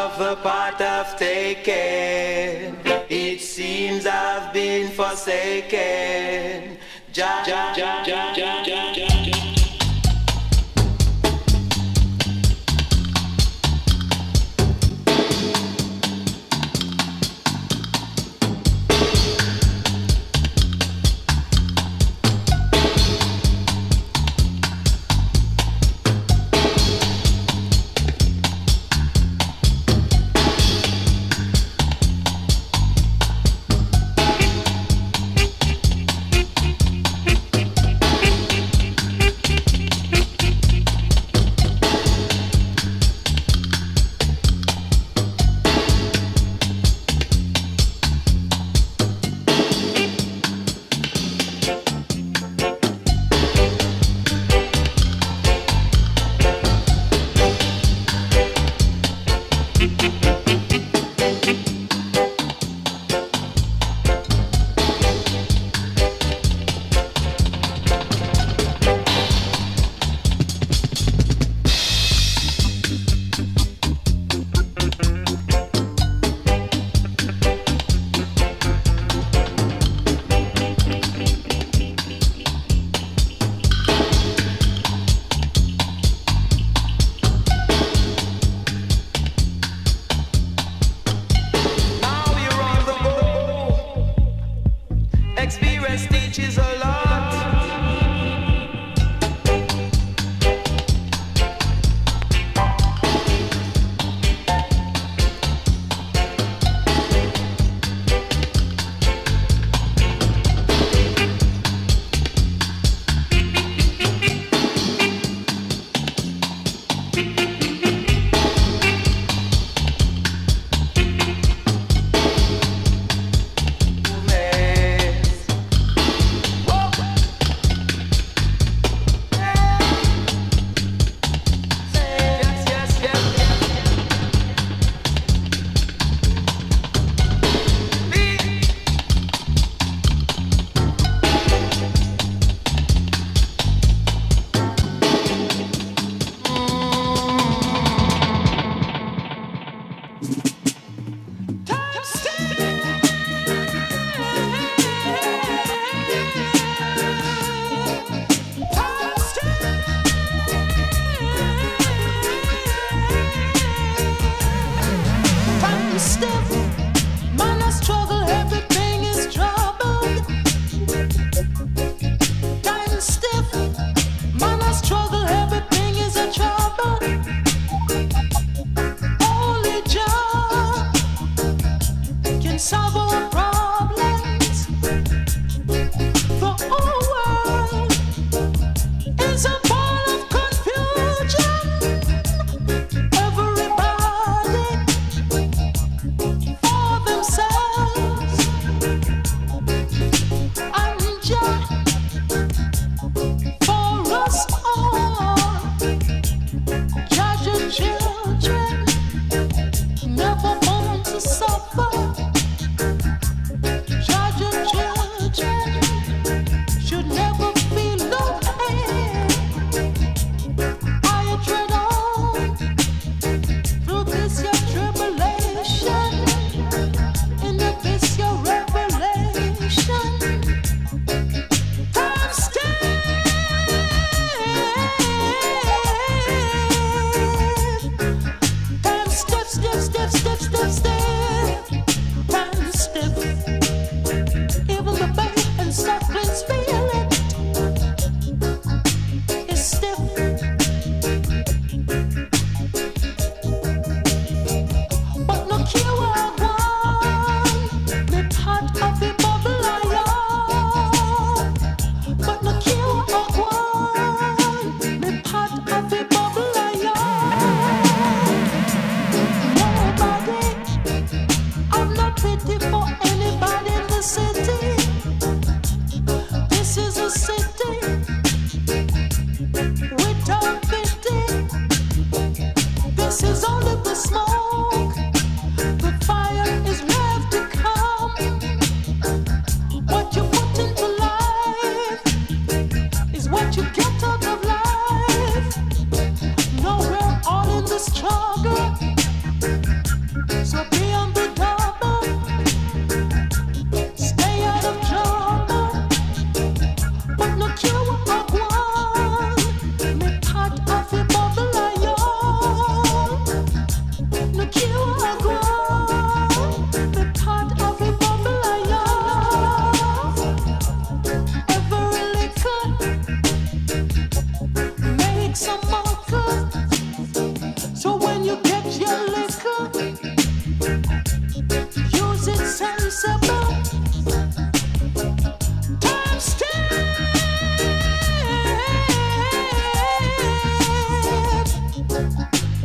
of the path I've taken. It seems I've been forsaken. Ja, ja, ja, ja, ja, ja, ja, ja.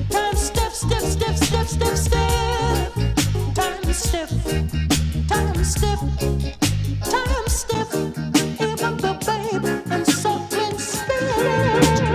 Time step, step, step, step, step, step. Time step, time step, time step. Even the babe and something step.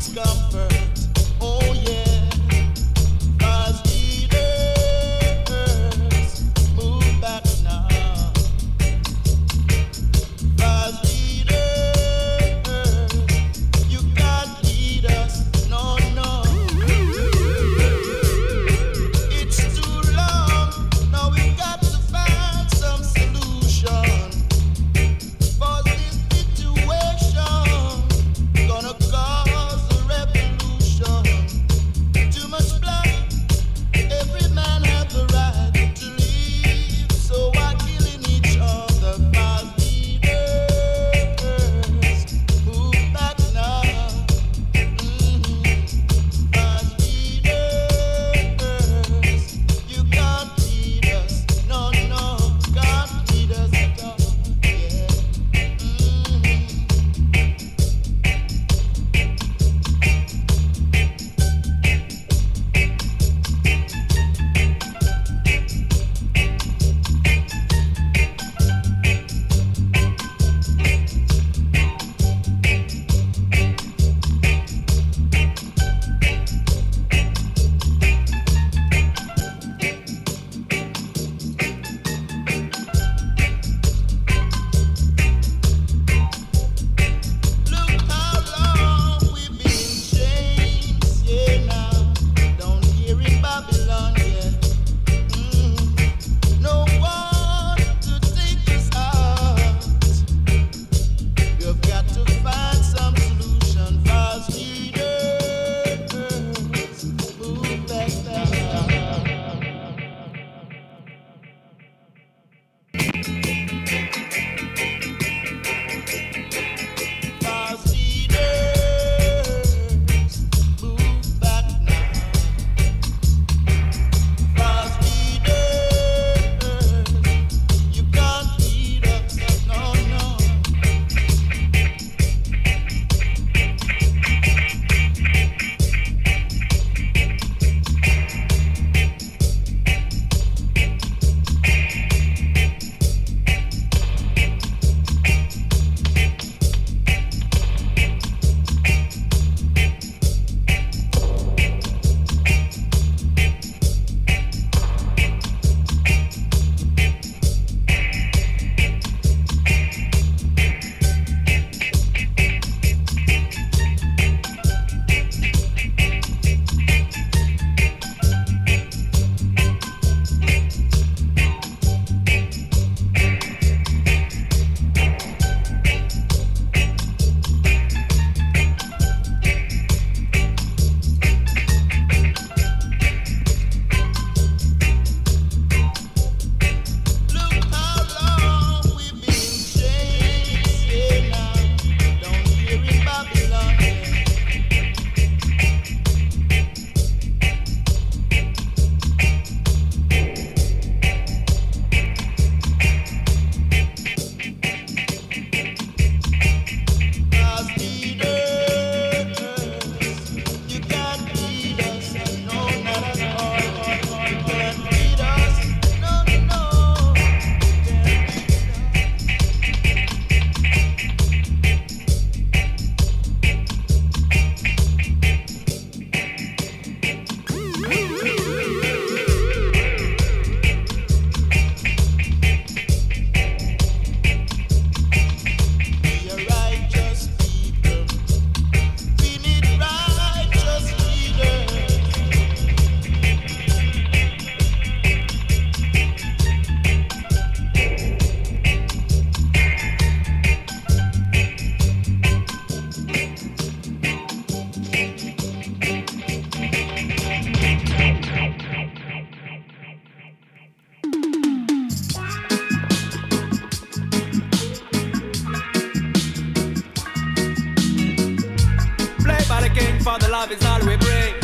for the love is all we bring.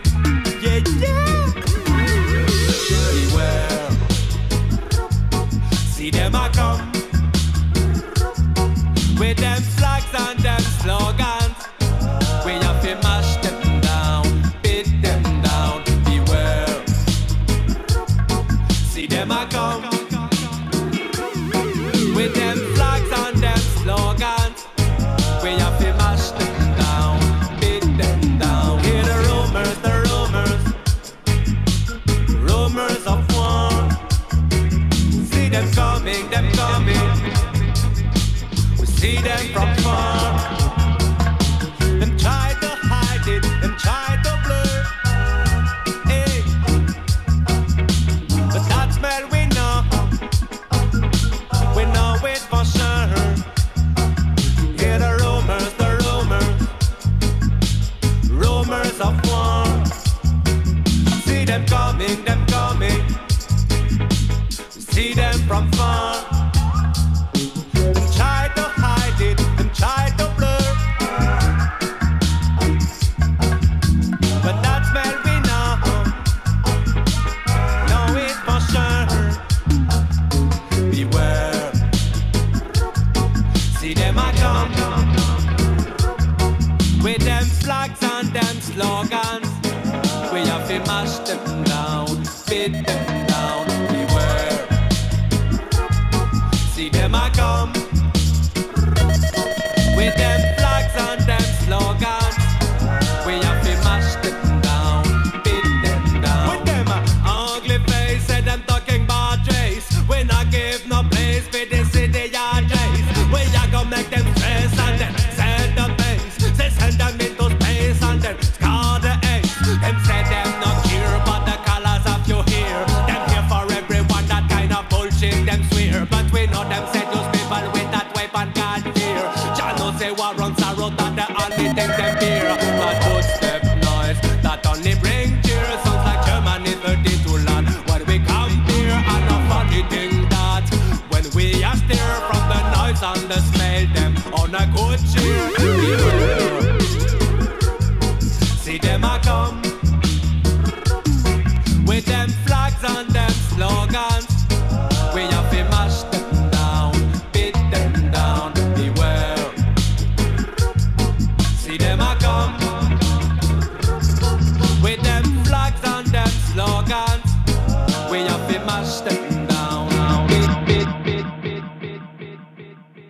Yeah, yeah. Beware. See them a come with them flags and them slogans. We have to mash them down, beat them down. Beware. See them a come with them flags and them slogans. We have to mash them down, beat them see them from far. Them try to hide it, them try to blur. Hey, but that smell we know it for sure. Hear the rumors of war. See them coming, see them from far. Them try to hide it, them try to blur. But that smell we know it for sure. Beware, see them a come with them flags and them slogans. We have to mash them down, beat them down. Beware, see them a come with them flags and them slogans. We have to mash them down, beat them down. With them ugly face and them talking about race, we not give no place for the city address. We are gonna make them stress and then send the base. They send them into space and then scar the ace. Them say them not care about the colors of your hair. Them here for everyone, that kind of bullshit them swear. But we know them seduce people with that weapon called fear. Jah know say war on sorrow, that the only thing them fear. But footstep noise, that only bring cheer. Sounds like Germany 32 land. When we come here, and a funny thing that when we are steer from the noise and the smell, them on a good cheer. See them a come with them flags and them slogans. We have to mash them down, beat them down. Beware, see them a come with them flags and them slogans. We have to mash them down. Beat, beat, beat, beat, beat, beat, beat, beat.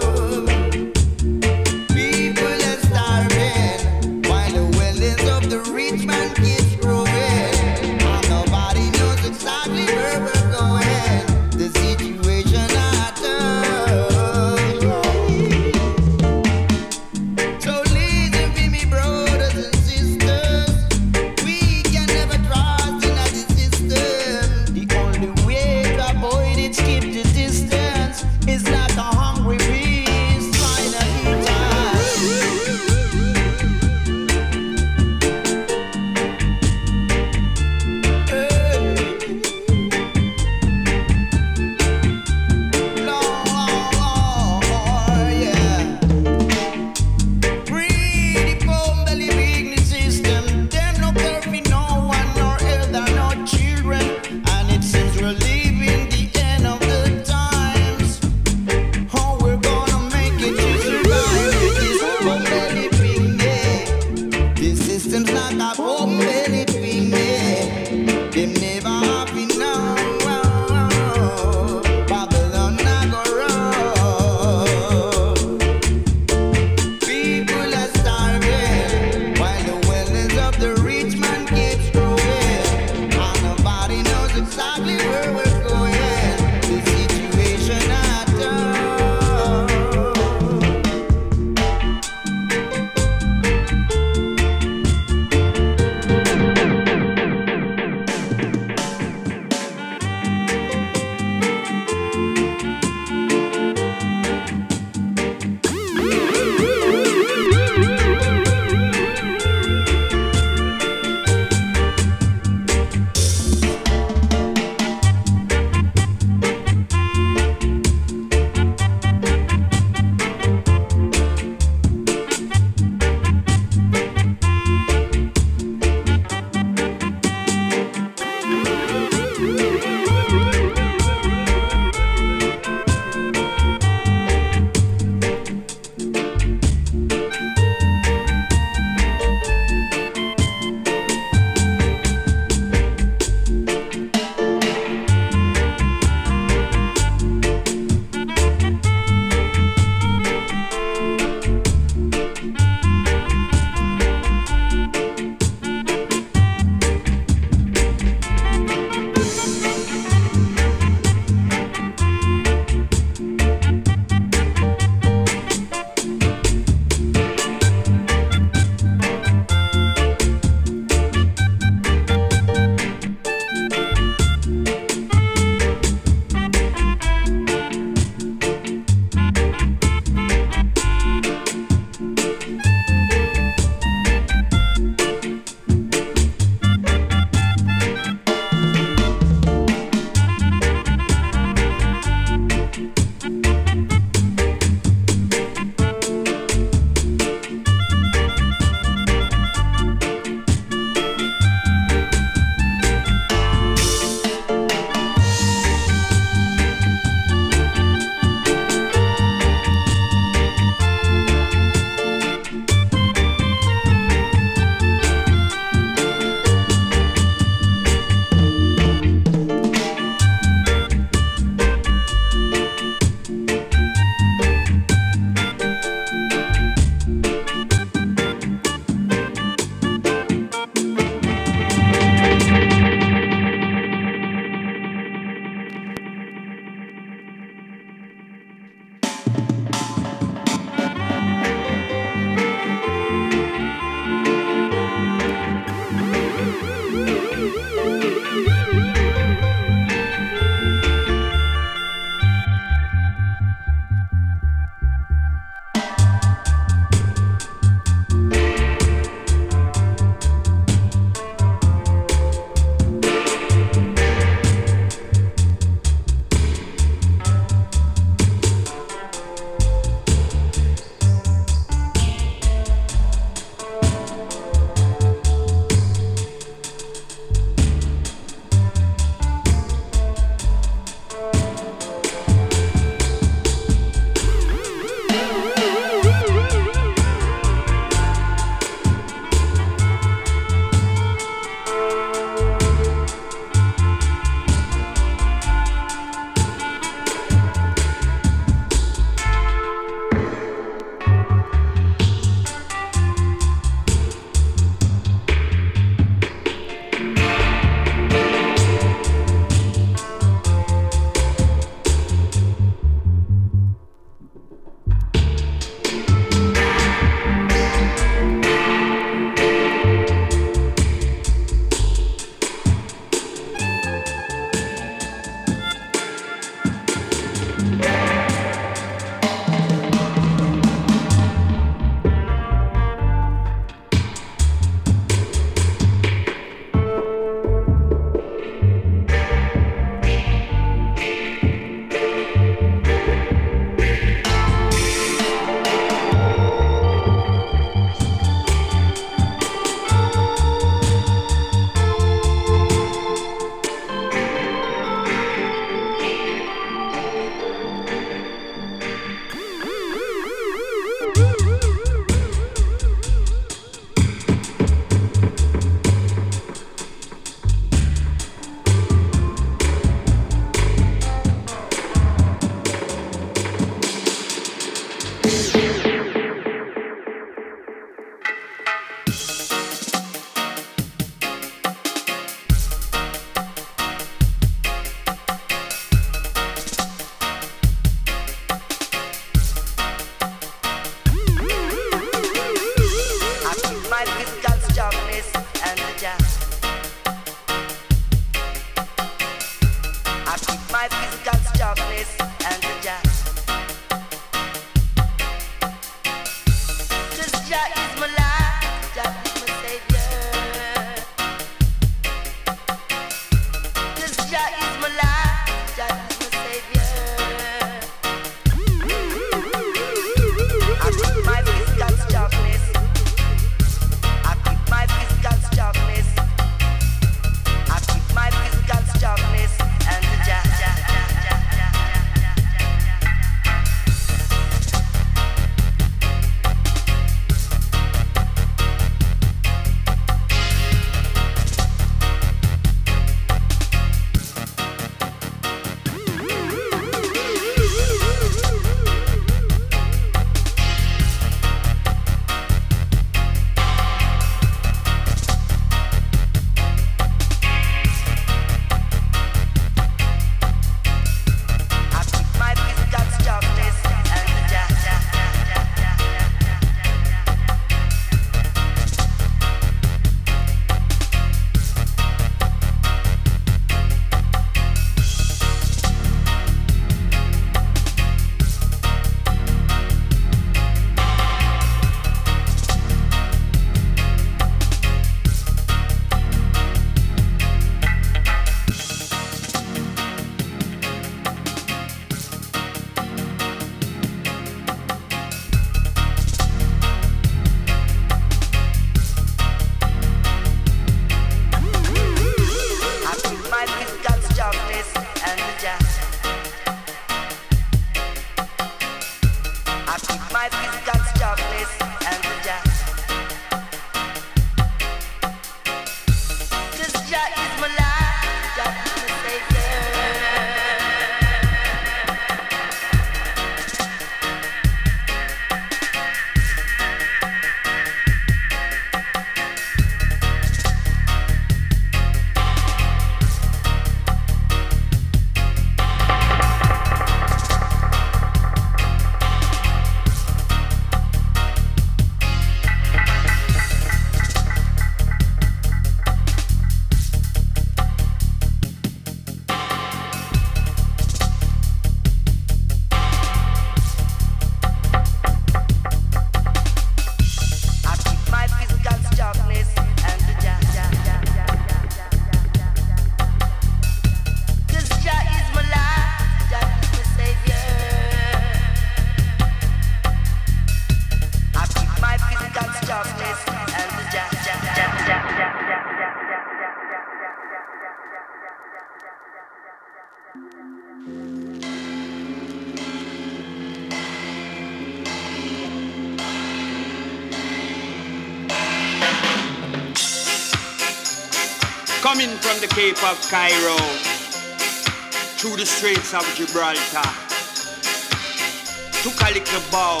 Coming from the Cape of Cairo, through the Straits of Gibraltar, took a little bow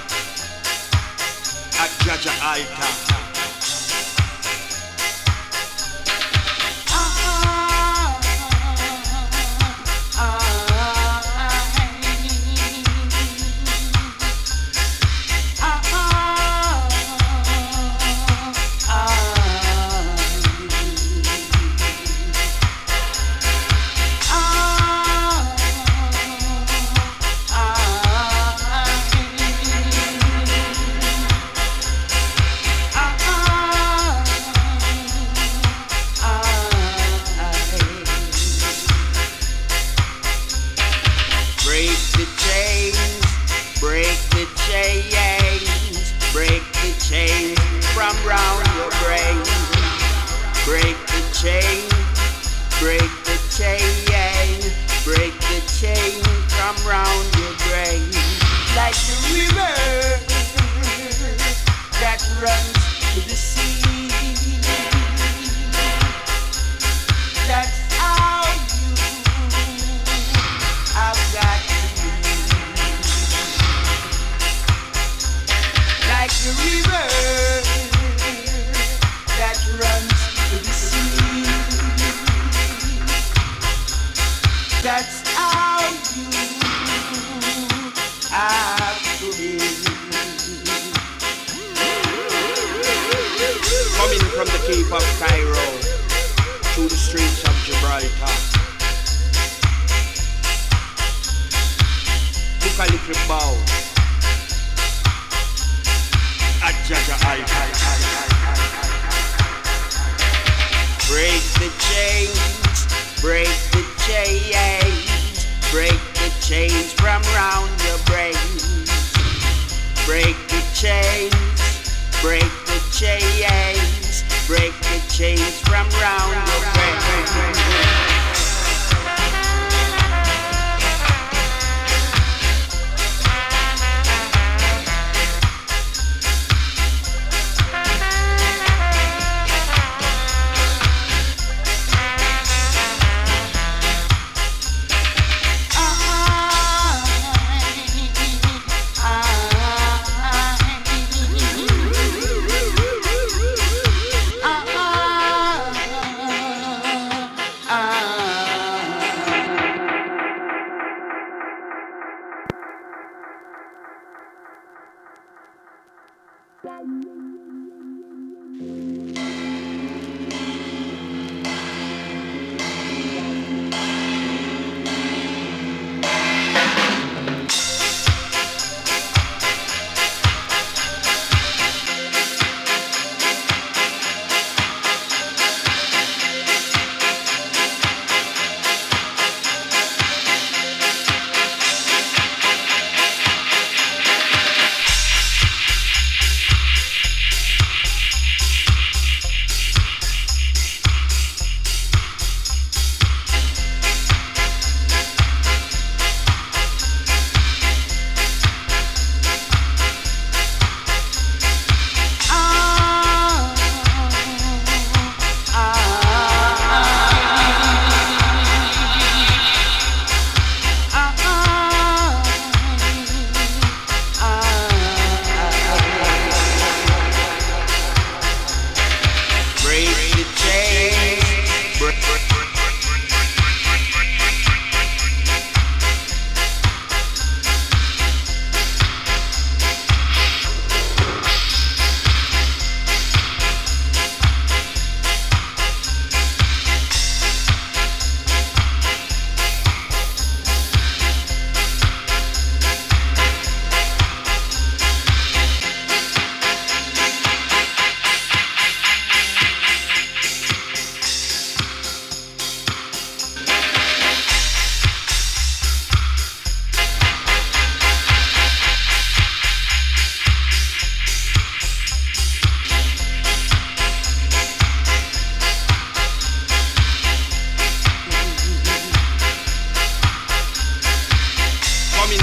at Jaja Altar.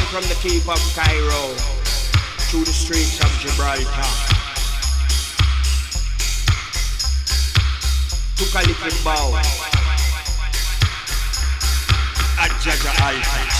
from the Cape of Cairo through the streets of Gibraltar. Took a little bow at Jaja Altas.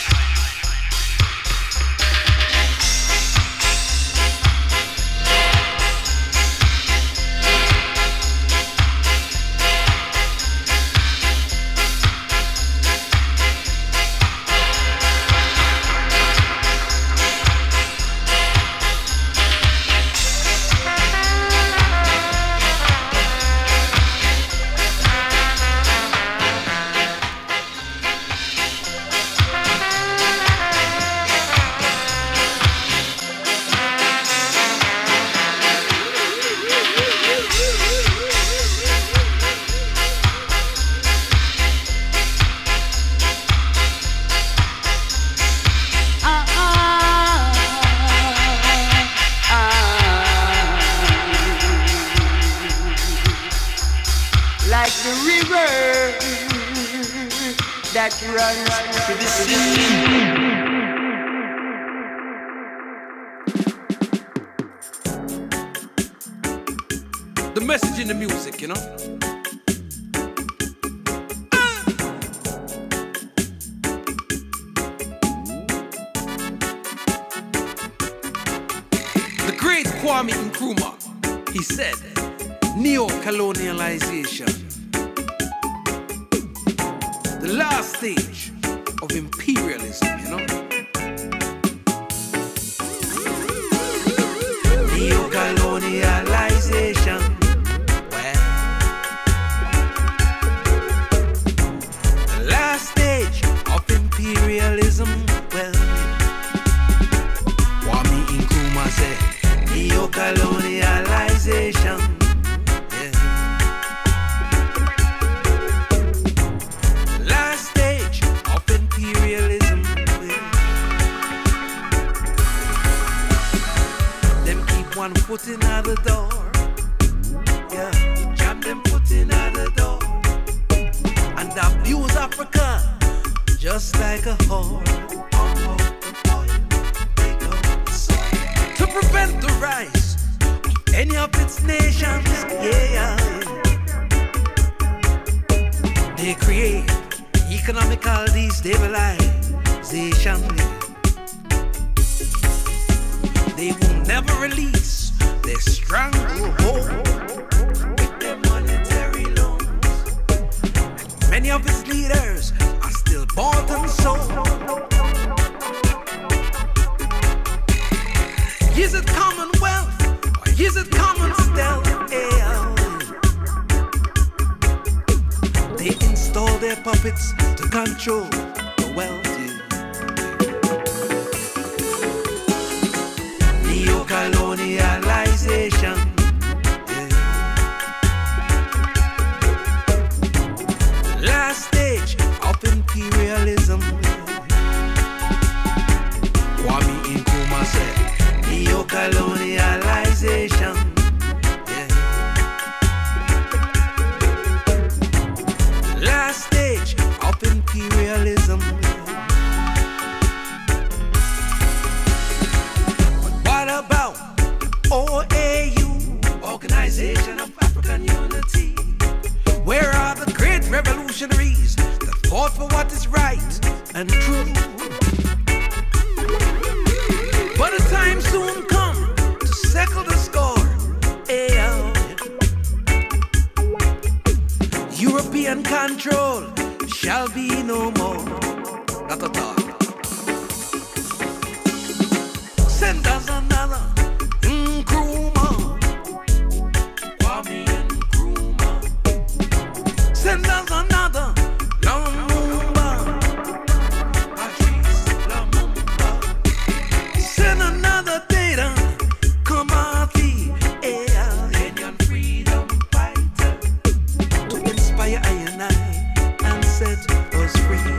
The message in the music, you know. The great Kwame Nkrumah, he said, neo-colonialization, the last stage of imperialism, you know. Neo-colonialization. Imperialism, well, Kwame Nkrumah said, neo-colonialization, yeah. Last stage of imperialism, well. Them keep one foot in at the door, yeah, jam them foot in at the door, and abuse Africa just like a whore. To prevent the rise of any of its nations, yeah, they create economical destabilization. They will never release their stranglehold with their monetary loans. And many of its leaders still bought and sold. Is it commonwealth or is it common stealth? Yeah. They install their puppets to control the wealthy. Neo-colonialization. Yeah. Last stage of imperialism. Kwame Nkrumah said, neo-colonialization, yeah. Last stage of imperialism. But what about OAU, Organization of African Unity? Where are the great revolutionaries that fought for what is right and true? But a time soon come to settle the score. Yeah. European control shall be no more. Not at all. Send us another Nkrumah. Kwame Nkrumah. Send us another Lumumba. Patrice Lumumba. Send another Data Kamathi, Kenyan freedom fighter, to inspire I and set us free.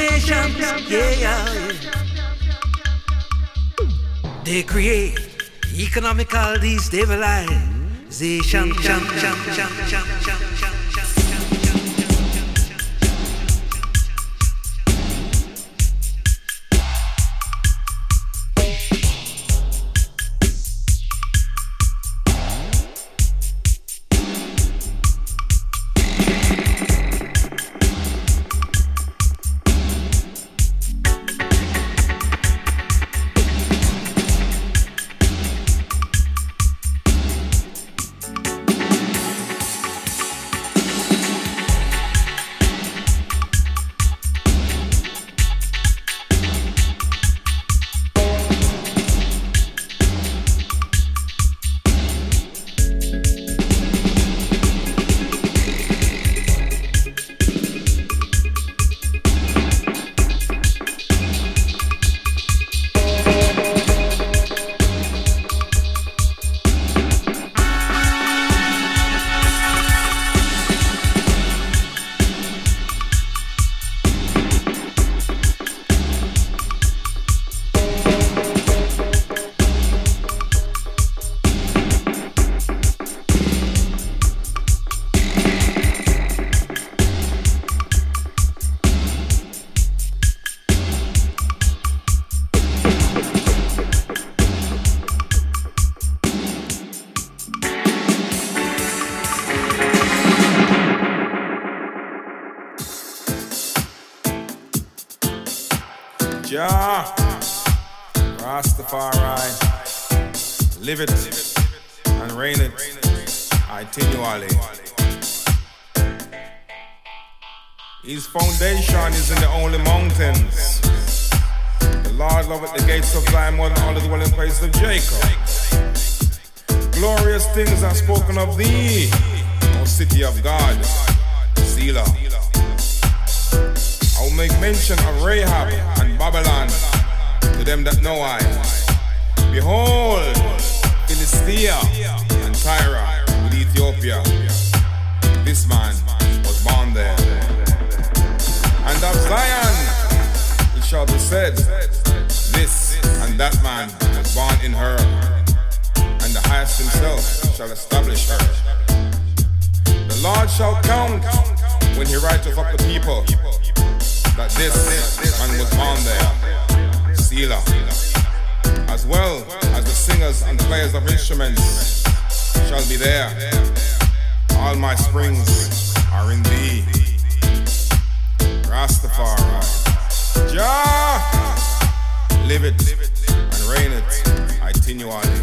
nations, yeah. They create economical destabilization. Jah, Rastafari, live it and reign it continually. His foundation is in the holy mountains. The Lord loveth the gates of Zion more than all the dwelling places of Jacob. Glorious things are spoken of thee, O city of God, Selah. I will make mention of Rahab and Babylon to them that know I. Behold, Philistia and Tyre with Ethiopia. This man was born there. And of Zion it shall be said, this and that man was born in her, and the highest himself shall establish her. The Lord shall count when he writeth up the people, that this man was born there, Selah, as well as the singers and players of instruments shall be there. All my springs are in thee, Rastafari. Jah, live it and reign it continually.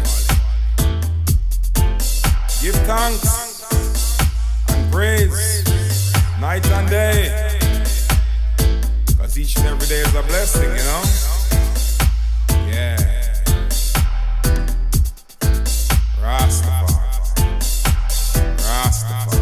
Give thanks and praise night and day, each and every day is a blessing, you know? Yeah. Rastafari. Rastafari.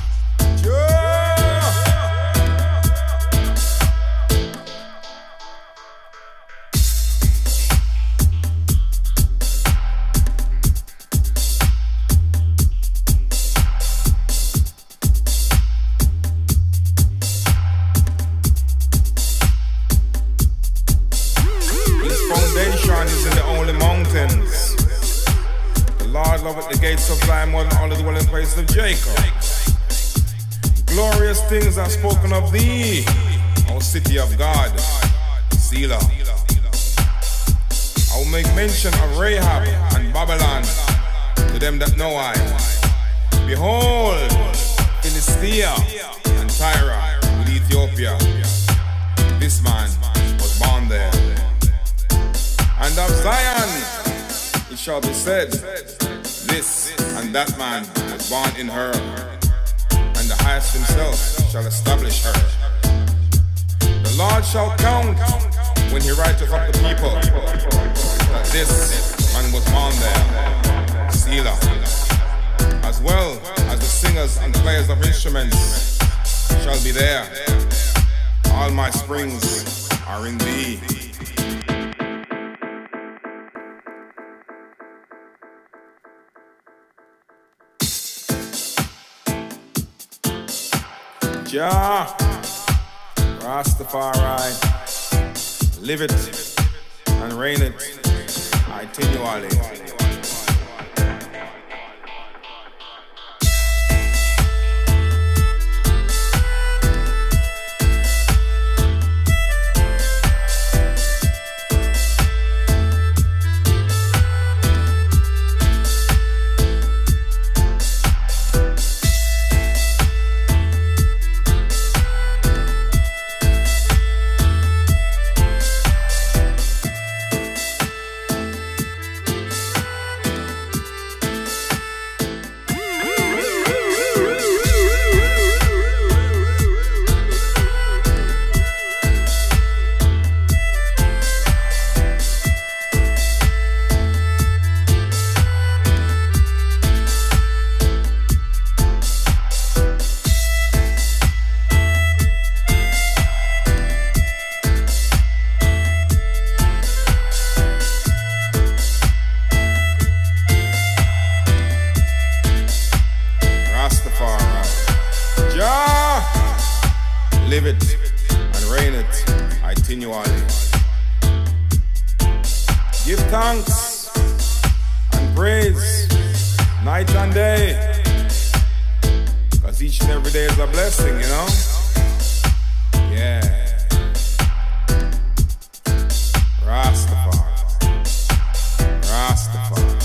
The gates of Zion more than all the dwelling places of Jacob. Glorious things are spoken of thee, O city of God, Selah. I will make mention of Rahab and Babylon to them that know I. Behold, Philistia and Tyre with Ethiopia. This man was born there. And of Zion it shall be said, this and that man was born in her, and the highest himself shall establish her. The Lord shall count when he writeth up the people, that this man was born there, Selah, as well as the singers and players of instruments shall be there. All my springs are in thee. Jah, Rastafari, live it and reign it continually. Live it and reign it continually. Give thanks and praise night and day, because each and every day is a blessing, you know? Yeah. Rastafari. Rastafari.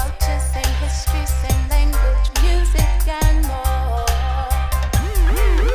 Same history, same language, music and more.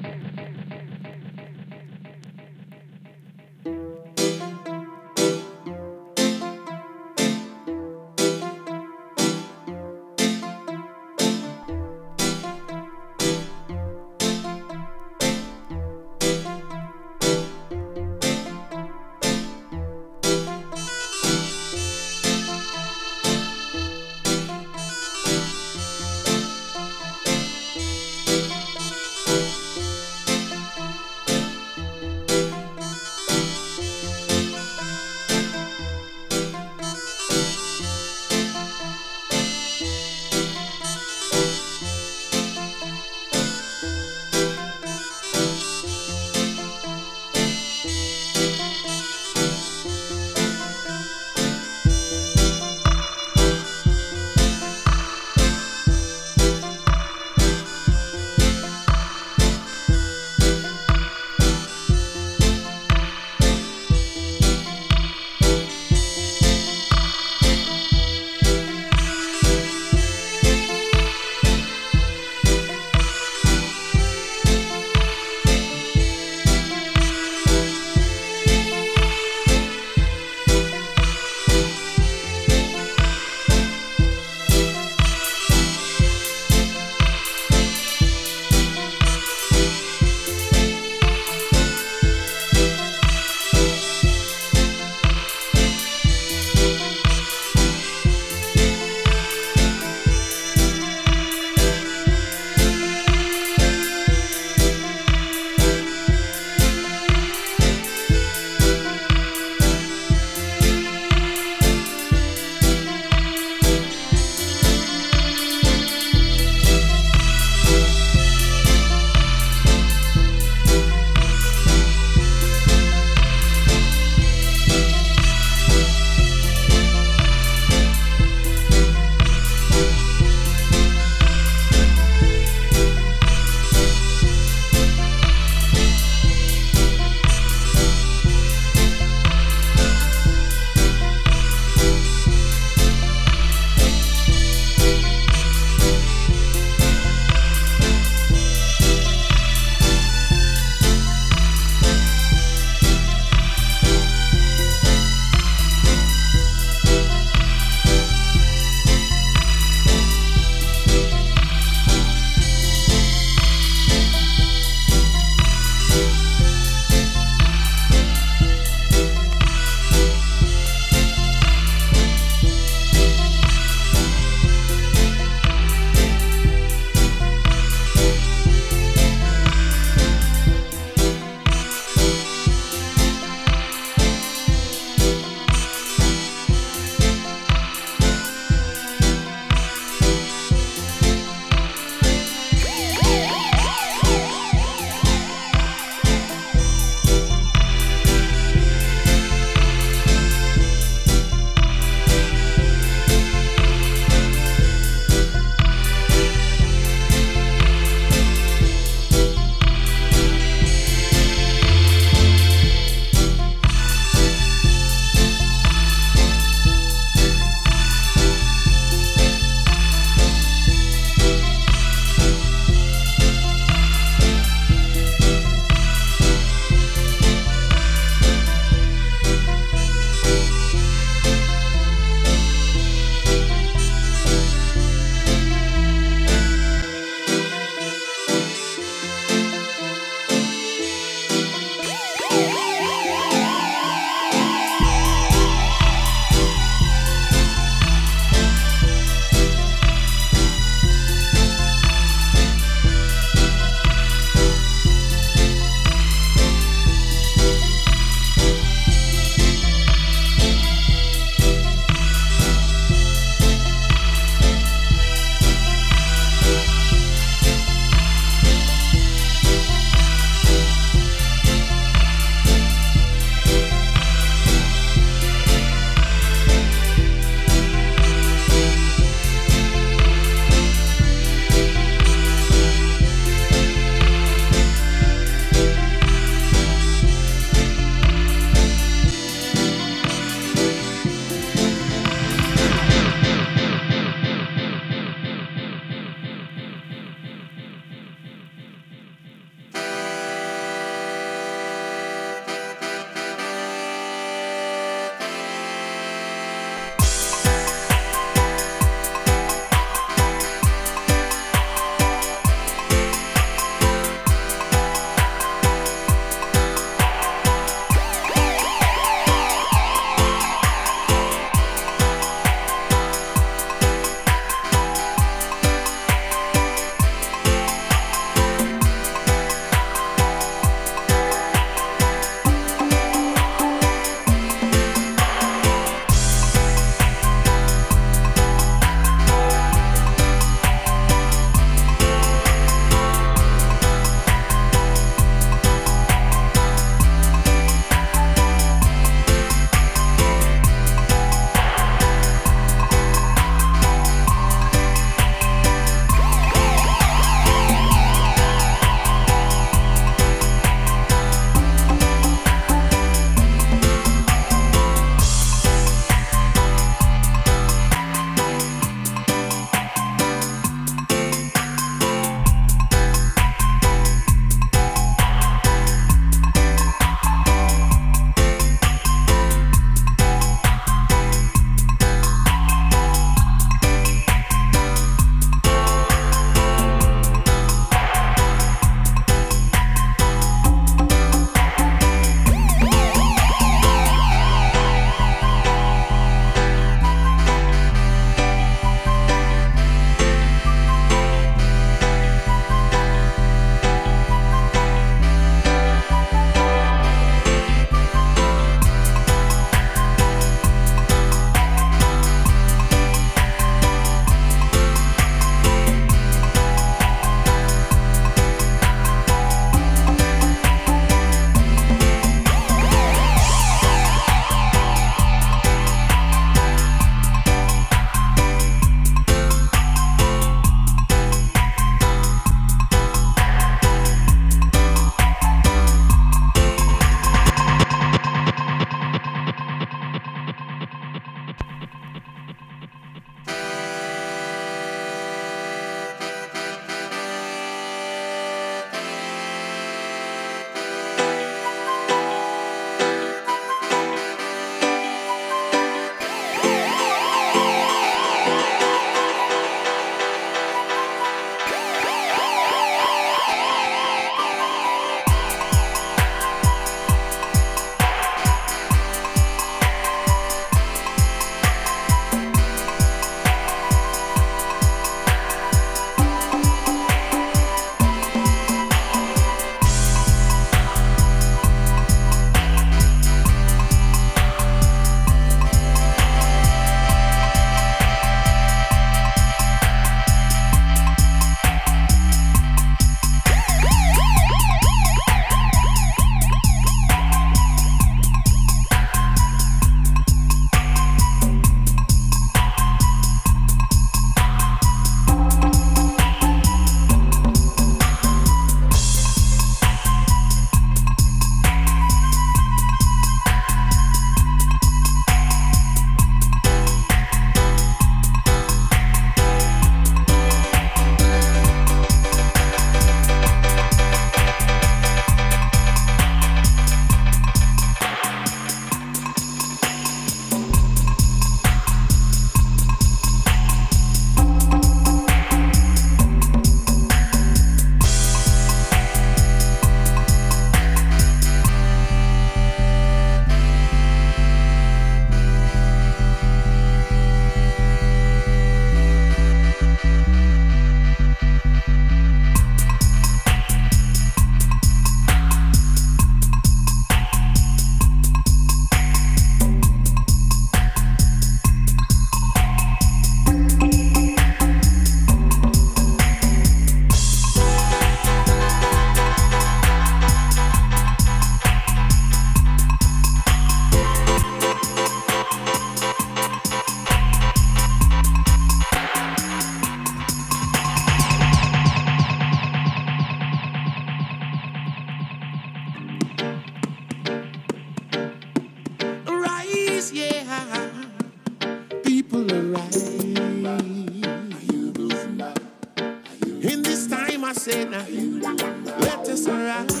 say now, let us arise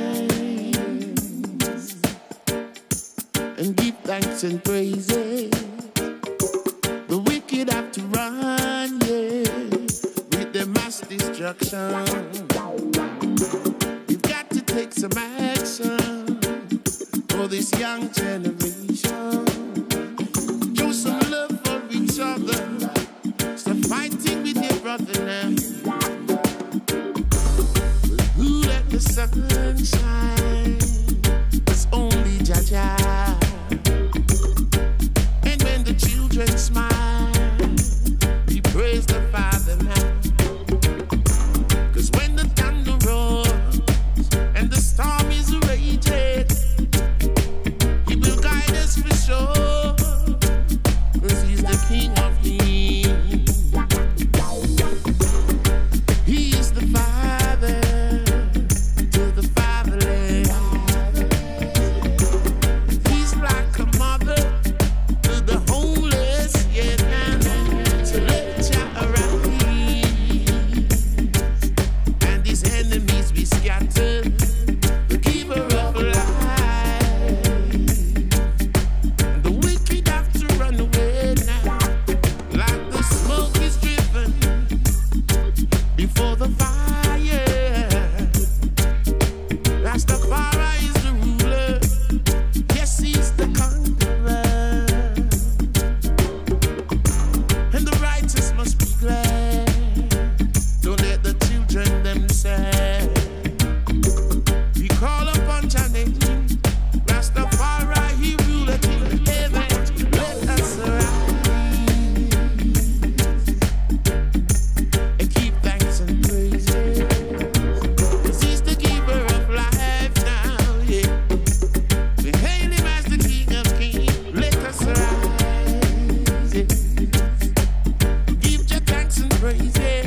and give thanks and praises. The wicked have to run, yeah, with the mass destruction. We've got to take some action for this young generation. Show some love for each other. Stop fighting with your brother now. Who let the sun shine? It's only Jah. And when the children smile, we praise the Father now. 'Cause when the thunder roars and the storm is raging, He will guide us for sure. 'Cause He's the King of Kings. He is the Father to the fatherless. He's like a mother to the homeless. Yeah, now, so let Jah arise and His enemies be scattered. The giver of life, and the wicked have to run away now, like the smoke is driven before the fire. Rastafari is the ruler, yes, He's the conqueror, and the righteous must be glad. Don't let the children them sad. We call upon Jah name, Rastafari, He ruler till heaven. Let us arise and keep thanks and praises. 'Cause He's the giver of life now, yeah. We hail Him as the King of Kings. Let us rise, yeah. Give Jah thanks and praises.